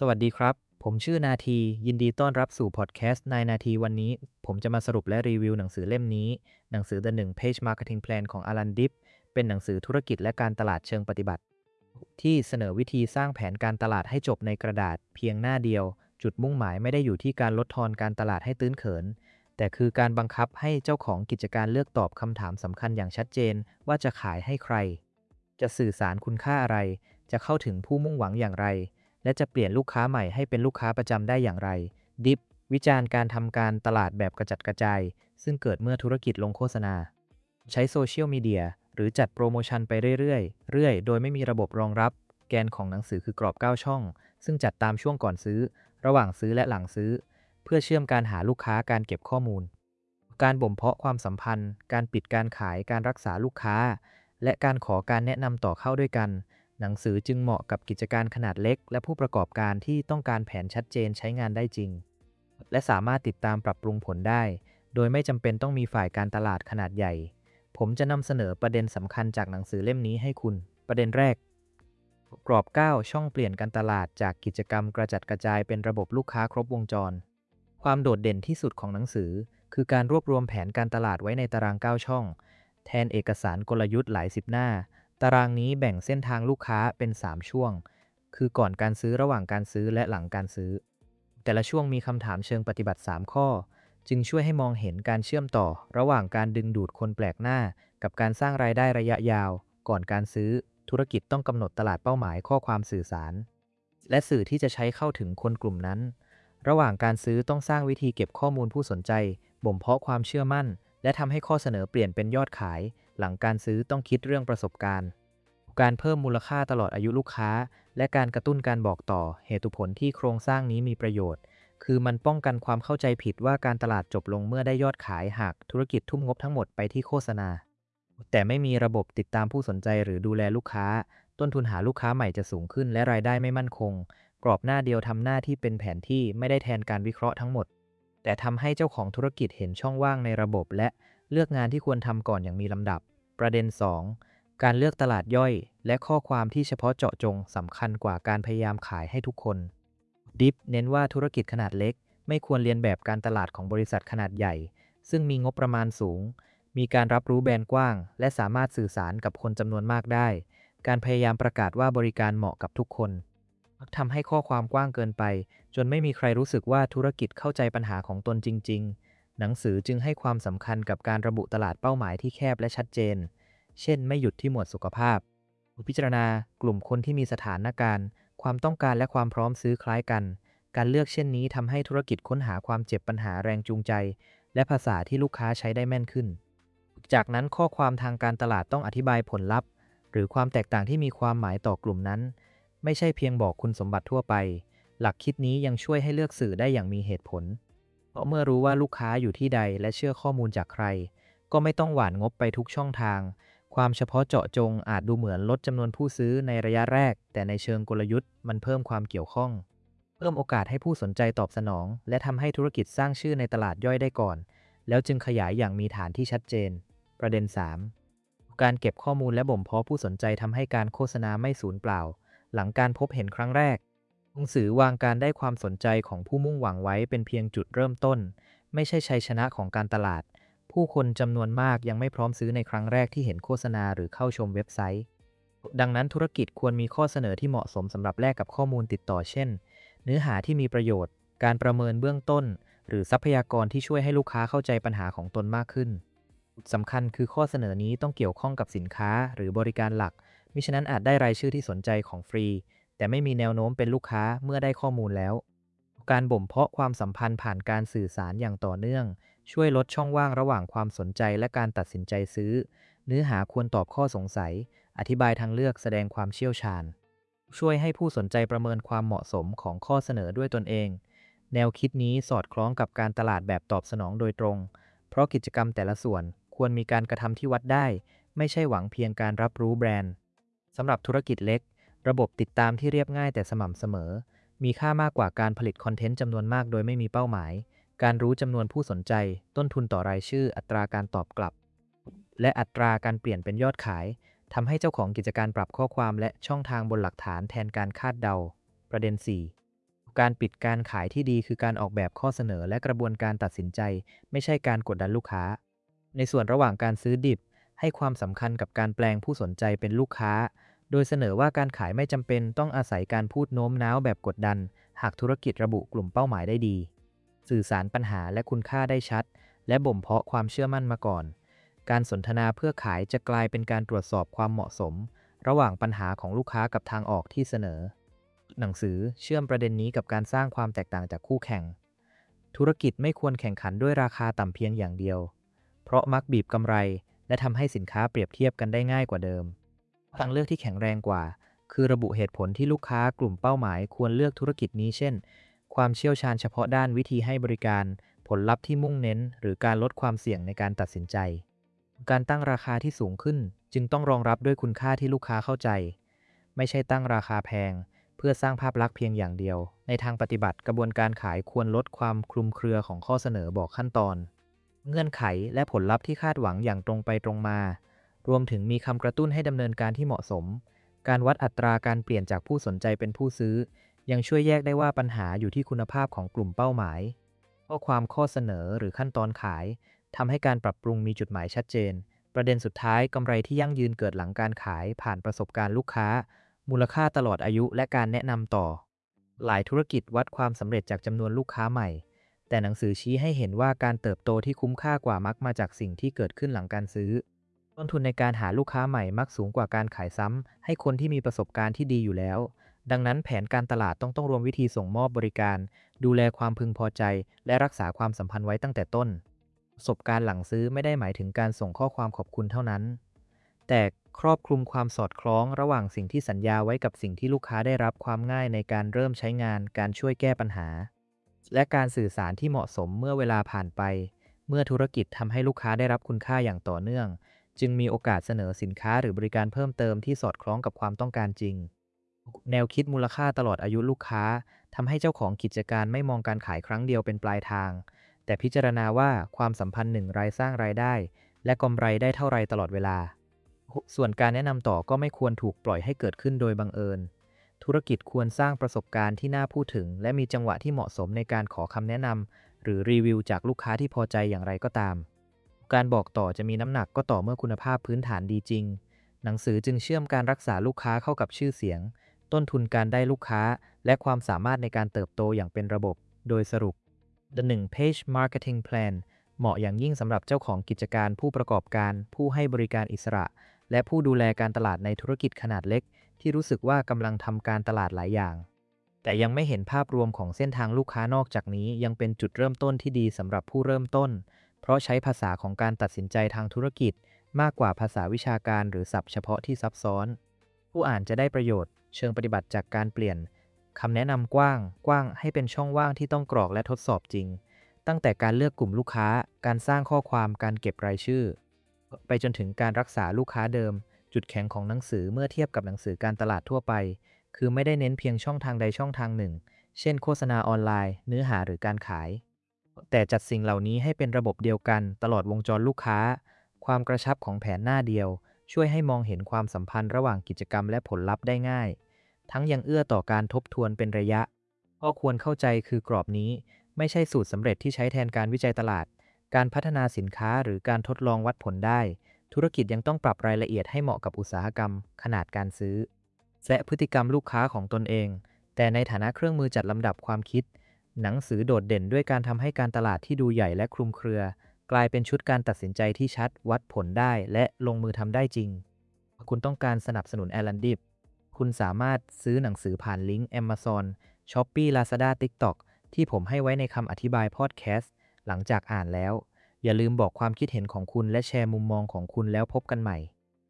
สวัสดีครับ ผมชื่อนาทียินดีต้อนรับสู่พอดแคสต์นายนาทีวันนี้ผมจะมาสรุปและรีวิวหนังสือเล่มนี้หนังสือ The 1 Page Marketing Plan ของอลันดิฟเป็นหนังสือธุรกิจและการตลาดเชิงปฏิบัติที่เสนอวิธีสร้างแผนการตลาดให้จบในกระดาษเพียงหน้าเดียวจุดมุ่งหมายไม่ได้อยู่ที่การลดทอนการตลาดให้ตื้นเขินแต่คือการบังคับให้เจ้าของกิจการเลือกตอบคำถามสำคัญอย่างชัดเจนว่าจะขายให้ใครจะสื่อสารคุณค่าอะไรจะเข้าถึงผู้มุ่งหวังอย่างไร และจะเปลี่ยนลูกค้าใหม่ให้เป็นลูกค้าประจำได้อย่างไรดิฟวิจารณ์การทำการตลาดแบบกระจัดกระจายซึ่งเกิดเมื่อธุรกิจลงโฆษณาใช้โซเชียลมีเดียหรือจัดโปรโมชั่นไปเรื่อยโดยไม่มีระบบรองรับแกนของหนังสือคือกรอบ9ช่องซึ่งจัดตามช่วงก่อนซื้อระหว่างซื้อและหลังซื้อเพื่อเชื่อมการหาลูกค้าการเก็บข้อมูลการบ่มเพาะความสัมพันธ์การปิดการขายการรักษาลูกค้าและการขอการแนะนำต่อเข้าด้วยกัน หนังสือจึงเหมาะกับกิจการขนาดเล็กและผู้ประกอบการที่ต้องการแผนชัดเจนใช้งานได้จริงและสามารถติดตามปรับปรุงผลได้โดยไม่จำเป็นต้องมีฝ่ายการตลาดขนาดใหญ่ผมจะนำเสนอประเด็นสำคัญจากหนังสือเล่มนี้ให้คุณประเด็นแรกกรอบ9ช่องเปลี่ยนการตลาดจากกิจกรรมกระจัดกระจายเป็นระบบลูกค้าครบวงจรความโดดเด่นที่สุดของหนังสือคือการรวบรวมแผนการตลาดไว้ในตาราง9ช่องแทนเอกสารกลยุทธ์หลายสิบหน้า ตารางนี้แบ่งเส้นทางลูกค้าเป็น 3 ช่วง คือก่อนการซื้อระหว่างการซื้อและหลังการซื้อ แต่ละช่วงมีคำถามเชิงปฏิบัติ 3 ข้อ จึงช่วยให้มองเห็นการเชื่อมต่อระหว่างการดึงดูดคนแปลกหน้ากับการสร้างรายได้ระยะยาว ก่อนการซื้อธุรกิจต้องกำหนดตลาดเป้าหมายข้อความสื่อสาร และสื่อที่จะใช้เข้าถึงคนกลุ่มนั้น ระหว่างการซื้อต้องสร้างวิธีเก็บข้อมูลผู้สนใจ บ่มเพาะความเชื่อมั่น และทำให้ข้อเสนอเปลี่ยนเป็นยอดขาย หลังการซื้อต้องคิดเรื่องประสบการณ์ การเพิ่มมูลค่าตลอดอายุลูกค้า และการกระตุ้นการบอกต่อเหตุผลที่โครงสร้างนี้มีประโยชน์ คือมันป้องกันความเข้าใจผิดว่าการตลาดจบลงเมื่อได้ยอดขายหากธุรกิจทุ่มงบทั้งหมดไปที่โฆษณาแต่ไม่มีระบบติดตามผู้สนใจหรือดูแลลูกค้าต้นทุนหาลูกค้าใหม่จะสูงขึ้นและรายได้ไม่มั่นคงกรอบหน้าเดียวทำหน้าที่เป็นแผนที่ไม่ได้แทนการวิเคราะห์ทั้งหมดแต่ทำให้เจ้าของธุรกิจเห็นช่องว่างในระบบและเลือกงานที่ควรทำก่อนอย่างมีลำดับประเด็น2การเลือกตลาดย่อยและข้อความที่เฉพาะเจาะจงสำคัญกว่าการพยายามขายให้ทุกคนดิฟเน้นว่าธุรกิจขนาดเล็กไม่ควรเรียนแบบการตลาดของบริษัทขนาดใหญ่ซึ่งมีงบประมาณสูงมีการรับรู้แบรนด์กว้างและสามารถสื่อสารกับคนจำนวนมากได้การพยายามประกาศว่าบริการเหมาะกับทุกคนมักทำให้ข้อความกว้างเกินไปจนไม่มีใครรู้สึกว่าธุรกิจเข้าใจปัญหาของตนจริงๆหนังสือจึงให้ความสำคัญกับการระบุตลาดเป้าหมายที่แคบและชัดเจนเช่นไม่หยุดที่หมวดสุขภาพพิจารณากลุ่มคนที่มีสถานการณ์ความต้องการและความพร้อมซื้อคล้ายกันการเลือกเช่นนี้ทำให้ธุรกิจค้นหาความเจ็บปัญหาแรงจูงใจและภาษาที่ลูกค้าใช้ได้แม่นขึ้นจากนั้นข้อความทางการตลาดต้องอธิบายผลลัพธ์หรือความแตกต่างที่มีความหมายต่อกลุ่มนั้นไม่ใช่เพียงบอกคุณสมบัติทั่วไปหลักคิดนี้ยังช่วยให้เลือกสื่อได้อย่างมีเหตุผลเพราะเมื่อรู้ว่าลูกค้าอยู่ที่ใดและเชื่อข้อมูลจากใครก็ไม่ต้องหว่านงบไปทุกช่องทางความเฉพาะเจาะจงอาจดูเหมือนลดจำนวนผู้ซื้อในระยะแรกแต่ในเชิงกลยุทธ์มันเพิ่มความเกี่ยวข้องเพิ่มโอกาสให้ผู้สนใจตอบสนองและทำให้ธุรกิจสร้างชื่อในตลาดย่อยได้ก่อนแล้วจึงขยายอย่างมีฐานที่ชัดเจนประเด็น3การเก็บข้อมูลและบ่มเพาะผู้สนใจทำให้การโฆษณาไม่สูญเปล่าหลังการพบเห็นครั้งแรกหนังสือวางการได้ความสนใจของผู้มุ่งหวังไว้เป็นเพียงจุดเริ่มต้นไม่ใช่ชัยชนะของการตลาดผู้คนจำนวนมากยังไม่พร้อมซื้อในครั้งแรกที่เห็นโฆษณาหรือเข้าชมเว็บไซต์ดังนั้นธุรกิจควรมีข้อเสนอที่เหมาะสมสำหรับแลกกับข้อมูลติดต่อเช่นเนื้อหาที่มีประโยชน์การประเมินเบื้องต้นหรือทรัพยากรที่ช่วยให้ลูกค้าเข้าใจปัญหาของตนมากขึ้นสำคัญคือข้อเสนอนี้ต้องเกี่ยวข้องกับสินค้าหรือบริการหลักมิฉะนั้นอาจได้รายชื่อที่สนใจของฟรีแต่ไม่มีแนวโน้มเป็นลูกค้าเมื่อได้ข้อมูลแล้วการบ่มเพาะความสัมพันธ์ผ่านการสื่อสารอย่างต่อเนื่องช่วยลดช่องว่างระหว่างความสนใจและการตัดสินใจซื้อเนื้อหาควรตอบข้อสงสัยอธิบายทางเลือกแสดงความเชี่ยวชาญช่วยให้ผู้สนใจประเมินความเหมาะสมของข้อเสนอด้วยตนเองแนวคิดนี้สอดคล้องกับการตลาดแบบตอบสนองโดยตรงเพราะกิจกรรมแต่ละส่วนควรมีการกระทำที่วัดได้ไม่ใช่หวังเพียงการรับรู้แบรนด์สำหรับธุรกิจเล็กระบบติดตามที่เรียบง่ายแต่สม่ำเสมอมีค่ามากกว่าการผลิตคอนเทนต์จำนวนมากโดยไม่มีเป้าหมายการรู้จำนวนผู้สนใจต้นทุนต่อรายชื่ออัตราการตอบกลับและอัตราการเปลี่ยนเป็นยอดขายทำให้เจ้าของกิจการปรับข้อความและช่องทางบนหลักฐานแทนการคาดเดาประเด็น4 การปิดการขายที่ดีคือการออกแบบข้อเสนอและกระบวนการตัดสินใจไม่ใช่การกดดันลูกค้าในส่วนระหว่างการซื้อดิบให้ความสำคัญกับการแปลงผู้สนใจเป็นลูกค้าโดยเสนอว่าการขายไม่จำเป็นต้องอาศัยการพูดโน้มน้าวแบบกดดันหากธุรกิจระบุกลุ่มเป้าหมายได้ดีสื่อสารปัญหาและคุณค่าได้ชัดและบ่มเพาะความเชื่อมั่นมาก่อนการสนทนาเพื่อขายจะกลายเป็นการตรวจสอบความเหมาะสมระหว่างปัญหาของลูกค้ากับทางออกที่เสนอ หนังสือเชื่อมประเด็นนี้กับการสร้างความแตกต่างจากคู่แข่งธุรกิจไม่ควรแข่งขันด้วยราคาต่ำเพียงอย่างเดียวเพราะมักบีบกำไรและทำให้สินค้าเปรียบเทียบกันได้ง่ายกว่าเดิมทางเลือกที่แข็งแรงกว่าคือระบุเหตุผลที่ลูกค้ากลุ่มเป้าหมายควรเลือกธุรกิจนี้เช่นความเชี่ยวชาญเฉพาะด้านวิธีให้บริการผลลัพธ์ที่มุ่งเน้นหรือการลดความเสี่ยงในการตัดสินใจการตั้งราคาที่สูงขึ้นจึงต้องรองรับด้วยคุณค่าที่ลูกค้าเข้าใจไม่ใช่ตั้งราคาแพง เพื่อสร้างภาพลักษณ์เพียงอย่างเดียว ในทางปฏิบัติกระบวนการขายควรลดความคลุมเครือของข้อเสนอบอกขั้นตอน เงื่อนไขและผลลัพธ์ที่คาดหวังอย่างตรงไปตรงมา รวมถึงมีคำกระตุ้นให้ดำเนินการที่เหมาะสม การวัดอัตราการเปลี่ยนจากผู้สนใจเป็นผู้ซื้อ ยังช่วยแยกได้ว่าปัญหาอยู่ที่คุณภาพของกลุ่มเป้าหมายข้อความข้อเสนอหรือขั้นตอนขายทำให้การปรับปรุงมีจุดหมายชัดเจน ประเด็นสุดท้ายกำไรที่ยั่งยืนเกิดหลังการขายผ่านประสบการณ์ลูกค้า มูลค่าตลอดอายุและการแนะนำต่อ หลายธุรกิจวัดความสำเร็จจากจำนวนลูกค้าใหม่ แต่หนังสือชี้ให้เห็นว่าการเติบโตที่คุ้มค่ากว่ามักมาจากสิ่งที่เกิดขึ้นหลังการซื้อ ต้นทุนในการหาลูกค้าใหม่มักสูงกว่าการขายซ้ำให้คนที่มีประสบการณ์ที่ดีอยู่แล้ว ดังนั้นแผนการตลาดต้องรวมวิธีส่งมอบบริการ ดูแลความพึงพอใจ และรักษาความสัมพันธ์ไว้ตั้งแต่ต้น ประสบการณ์หลังซื้อไม่ได้หมายถึงการส่งข้อความขอบคุณเท่านั้น แต่ครอบคลุมความสอดคล้องระหว่างสิ่งที่สัญญาไว้กับสิ่งที่ลูกค้าได้รับความง่ายในการเริ่มใช้งานการช่วยแก้ปัญหาและการสื่อสารที่เหมาะสมเมื่อเวลาผ่านไปเมื่อธุรกิจทำให้ลูกค้าได้รับคุณค่าอย่างต่อเนื่องจึงมีโอกาสเสนอสินค้าหรือบริการเพิ่มเติมที่สอดคล้องกับความต้องการจริงแนวคิดมูลค่าตลอดอายุลูกค้าทำให้เจ้าของกิจการไม่มองการขายครั้งเดียวเป็นปลายทางแต่พิจารณาว่าความสัมพันธ์หนึ่งรายสร้างรายได้และกำไรได้เท่าไรตลอดเวลา ส่วนการแนะนำต่อก็ไม่ควรถูกปล่อยให้เกิดขึ้นโดยบังเอิญ ธุรกิจควรสร้างประสบการณ์ที่น่าพูดถึงและมีจังหวะที่เหมาะสมในการขอคำแนะนำหรือรีวิวจากลูกค้าที่พอใจอย่างไรก็ตาม การบอกต่อจะมีน้ำหนักก็ต่อเมื่อคุณภาพพื้นฐานดีจริง หนังสือจึงเชื่อมการรักษาลูกค้าเข้ากับชื่อเสียง ต้นทุนการได้ลูกค้าและความสามารถในการเติบโตอย่างเป็นระบบ โดยสรุป The 1 Page Marketing Plan เหมาะอย่างยิ่งสำหรับเจ้าของกิจการผู้ประกอบการผู้ให้บริการอิสระและผู้ดูแลการตลาดในธุรกิจขนาดเล็กที่รู้สึกว่ากำลังทำการตลาดหลายอย่างแต่ยังไม่เห็นภาพรวมของเส้นทางลูกค้านอกจากนี้ยังเป็นจุดเริ่มต้นที่ดีสำหรับผู้เริ่มต้นเพราะใช้ภาษาของการตัดสินใจทางธุรกิจมากกว่าภาษาวิชาการหรือศัพท์เฉพาะที่ซับซ้อนผู้อ่านจะได้ประโยชน์เชิงปฏิบัติจากการเปลี่ยนคำแนะนำกว้างให้เป็นช่องว่างที่ต้องกรอกและทดสอบจริงตั้งแต่การเลือกกลุ่มลูกค้าการสร้างข้อความการเก็บรายชื่อไปจนถึงการรักษาลูกค้าเดิมจุดแข็งของหนังสือเมื่อเทียบกับหนังสือการตลาดทั่วไปคือไม่ได้เน้นเพียงช่องทางใดช่องทางหนึ่งเช่นโฆษณาออนไลน์เนื้อหาหรือการขายแต่จัดสิ่งเหล่านี้ให้เป็นระบบเดียวกันตลอดวงจรลูกค้าความกระชับของแผนหน้าเดียวช่วยให้มองเห็นความสัมพันธ์ระหว่างกิจกรรมและผลลัพธ์ได้ง่ายทั้งยังเอื้อต่อการทบทวนเป็นระยะข้อควรเข้าใจคือกรอบนี้ไม่ใช่สูตรสำเร็จที่ใช้แทนการวิจัยตลาดการพัฒนาสินค้าหรือการทดลองวัดผลได้ธุรกิจยังต้องปรับรายละเอียดให้เหมาะกับอุตสาหกรรมขนาดการซื้อและพฤติกรรมลูกค้าของตนเองแต่ในฐานะเครื่องมือจัดลำดับความคิดหนังสือโดดเด่นด้วยการทำให้การตลาดที่ดูใหญ่และคลุมเครือกลายเป็นชุดการตัดสินใจที่ชัดวัดผลได้และลงมือทำได้จริงคุณต้องการสนับสนุนแอลันดิฟคุณสามารถซื้อหนังสือผ่านลิงก์ Amazon Shopee Lazada TikTok ที่ผมให้ไว้ในคำอธิบายพอดแคสต์หลังจากอ่านแล้วอย่าลืมบอกความคิดเห็นของคุณและแชร์มุมมองของคุณแล้วพบกันใหม่